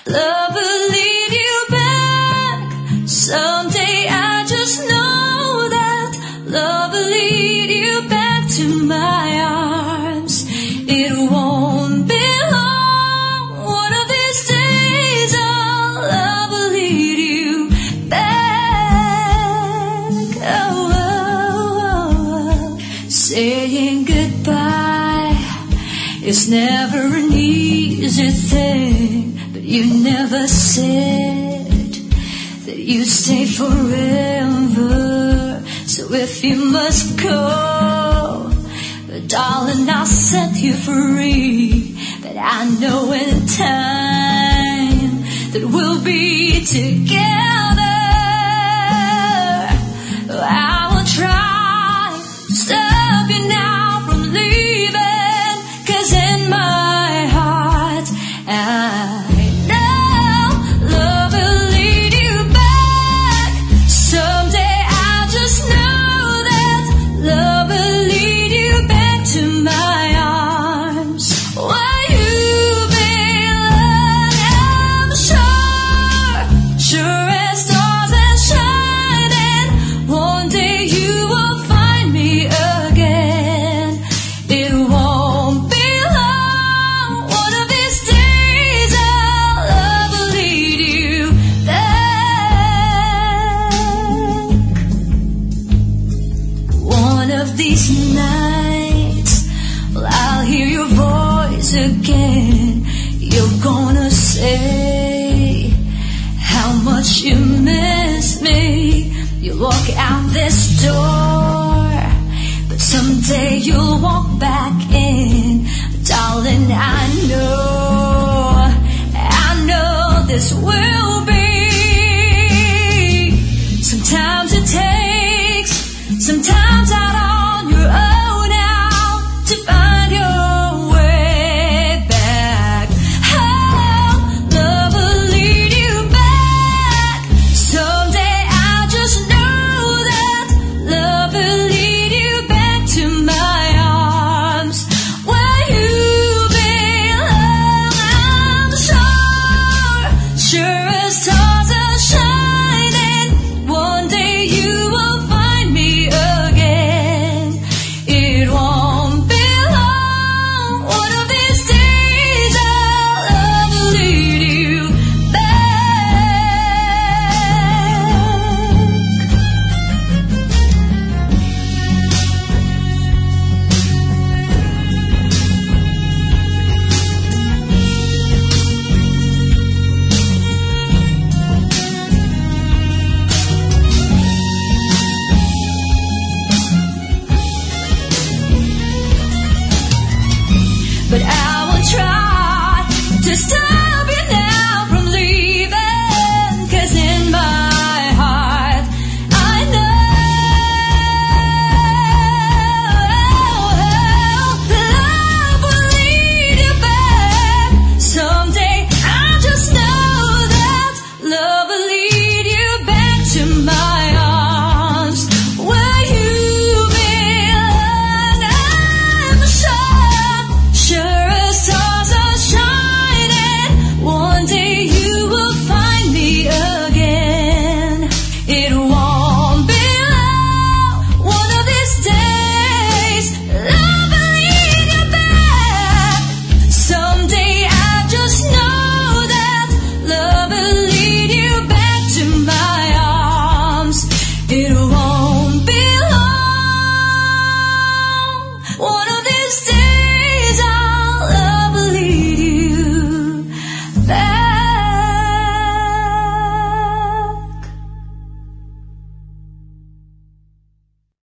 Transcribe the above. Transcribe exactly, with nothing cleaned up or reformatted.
love will lead you back. Someday I just know that love will lead you back to my arms. It won't be long. One of these days, oh, love will lead you back. Oh, oh, oh. Saying goodbye is never an easy thing, but you never said that you'd stay forever. So if you must go, darling, I'll set you free. But I know in time that we'll be together. I will try to stop you now from leaving, 'cause in my heart I know love will lead you back. Someday I just know that love will lead you back to my arms. While you belong, I'm sure, sure as stars that shining, one day you will find me again. It won't be long. One of these days, our love will lead you back. One of these nights, well, I'll hear your voice again. You're gonna say how much you miss me. You walk out this door, but someday you'll walk back in. Darling, I know, I know this will